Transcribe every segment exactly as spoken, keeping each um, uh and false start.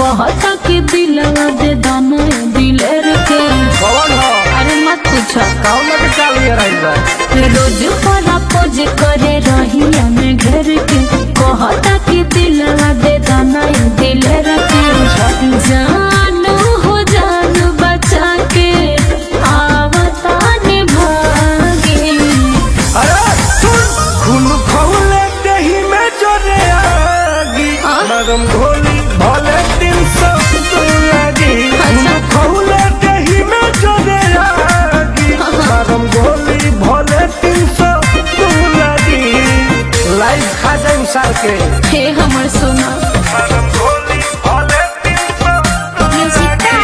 कहता कि दिलवा दे दाना दिलेर के। कौन हो? अरे मत पूछा कौन के चाल ये रही बा? रोज परा पोज करे रही हमें घर के। कहता कि दिलवा दे दाना दिलेर के। जानू हो जानू बचा के आवता निभागे। अरे सुन, खून खौले दही में जोरे आगी, मरम घोली भले तीन सौ तू लगी। खून खौले दही में जोरे आगी, मरम घोली भले तीन सौ तू लगी। लाइफ खा जाए सार के हे हमर सोना मरम घोली भले तीन सौ तू लगी।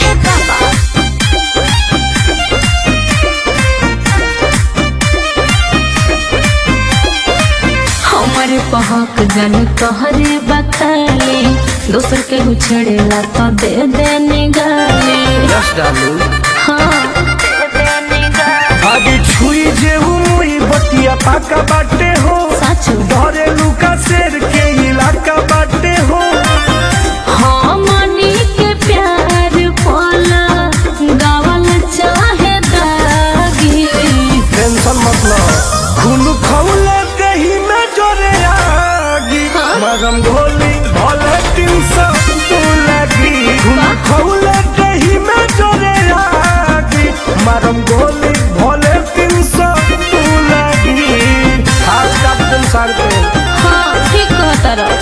हमारे पहक जन तोहरे बखाले। दोसर के छेड़ेला तो दे दे निगाले। यस डालू हाँ दे दे निगाले। आगे छुई जे मुई बतिया पाका बाटे हो। सच डरे लुका शेर के इलाका बाटे हो। हाँ मनी के प्यार पाला गावल चाहे दागी। टेंशन मत लो, खून खौले दही में जोरे आगी, मरम घोली भले तीन सौ तू लगी। खून खौले दही में जोरे आगी, मरम घोली भले तीन सौ तू लगी। खास कैप्टन सर पे हाँ ठीक कहता रहा।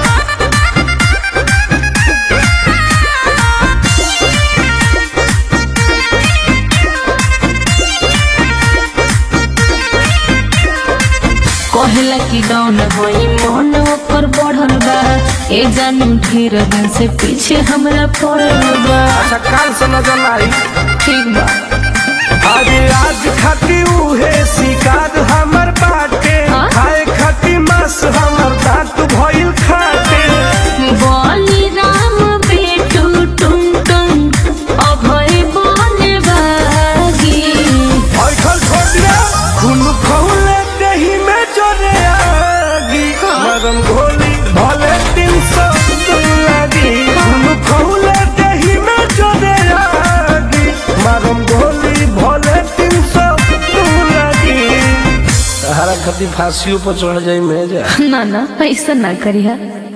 कहला कि डाउन होई मन ओकर बढ़ल बा। ए जानू ढेर दिन से पीछे हमरा पड़ल बा। अच्छा काल से नजर आई। ठीक बा अरे आज खाती उहे शिकार हमर बाटे। हाँ? खाए खाती मांस हमर दांत भइल खाटे। बोली राम बेटू टुन टुन अभय बने बागी। ऐठल छोड़ दिया, खून खौले दही में जोरे आगी, मरम घोली भले तीन सौ तू लगी। खून खौले दही में जोरे आगी, मरम घोली भले तीन सौ तू लगी। हरा खती फांसियों पर चढ़ जाई में जा। ना ना ऐसा ना करिया।